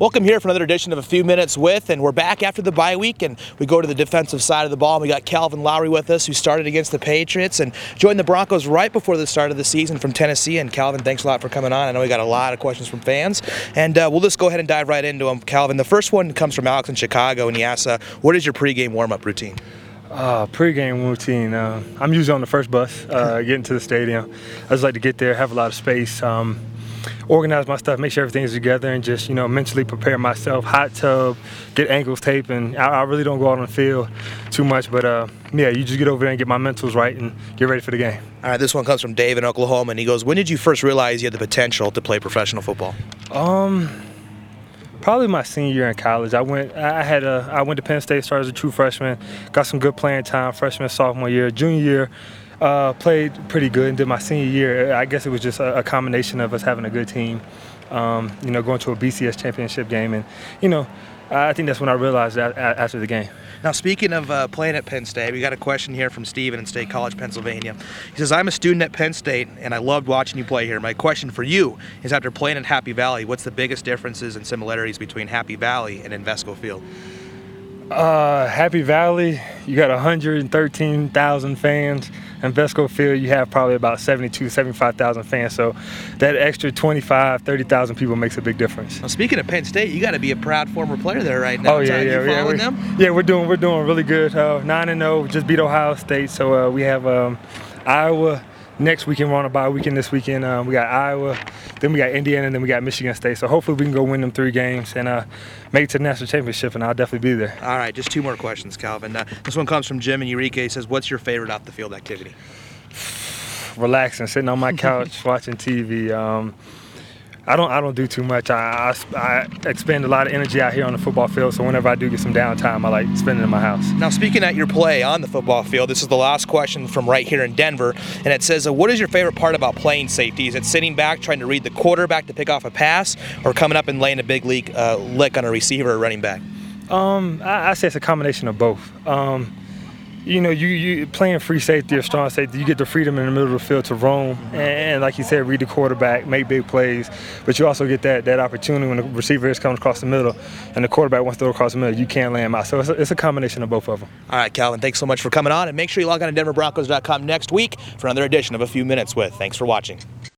Welcome here for another edition of A Few Minutes With, and we're back after the bye week, and we go to the defensive side of the ball. We got Calvin Lowry with us, who started against the Patriots and joined the Broncos right before the start of the season from Tennessee. And Calvin, thanks a lot for coming on. I know we got a lot of questions from fans, and we'll just go ahead and dive right into them. Calvin, the first one comes from Alex in Chicago, and he asks, what is your pregame warm-up routine? Pre-game routine. I'm usually on the first bus, getting to the stadium. I just like to get there, have a lot of space, organize my stuff, make sure everything's together, and just, mentally prepare myself. Hot tub, get ankles taped, and I really don't go out on the field too much, but yeah, you just get over there and get my mentals right and get ready for the game. All right, this one comes from Dave in Oklahoma, and he goes, when did you first realize you had the potential to play professional football? Probably my senior year in college. I went to Penn State, started as a true freshman, got some good playing time freshman, sophomore year. Junior year, played pretty good, and then my senior year, I guess it was just a combination of us having a good team, going to a BCS championship game, and, I think that's when I realized that after the game. Now, speaking of playing at Penn State, we got a question here from Steven in State College, Pennsylvania. He says, I'm a student at Penn State, and I loved watching you play here. My question for you is, after playing at Happy Valley, what's the biggest differences and similarities between Happy Valley and Invesco Field? Happy Valley, you got 113,000 fans. In Invesco Field, you have probably about 75,000 fans. So that extra 25, 30,000 people makes a big difference. Now, speaking of Penn State, you got to be a proud former player there right now. Oh yeah, you following them? Yeah, we're doing really good. 9-0, just beat Ohio State. So we have Iowa next weekend. We're on a bye weekend this weekend. We got Iowa, then we got Indiana, and then we got Michigan State. So hopefully we can go win them 3 games and make it to the national championship, and I'll definitely be there. All right, just 2 more questions, Calvin. This one comes from Jim in Eureka. He says, what's your favorite off-the-field activity? Relaxing, sitting on my couch, watching TV. I don't do too much. I expend a lot of energy out here on the football field, so whenever I do get some downtime, I like spending it in my house. Now, speaking at your play on the football field, this is the last question from right here in Denver, and it says, what is your favorite part about playing safety? Is it sitting back, trying to read the quarterback to pick off a pass, or coming up and laying a big league lick on a receiver or running back? I say it's a combination of both. You playing free safety or strong safety, you get the freedom in the middle of the field to roam and like you said, read the quarterback, make big plays, but you also get that opportunity when the receiver is coming across the middle and the quarterback wants to throw across the middle, you can't lay him out. So it's a combination of both of them. All right, Calvin, thanks so much for coming on, and make sure you log on to DenverBroncos.com next week for another edition of A Few Minutes With. Thanks for watching.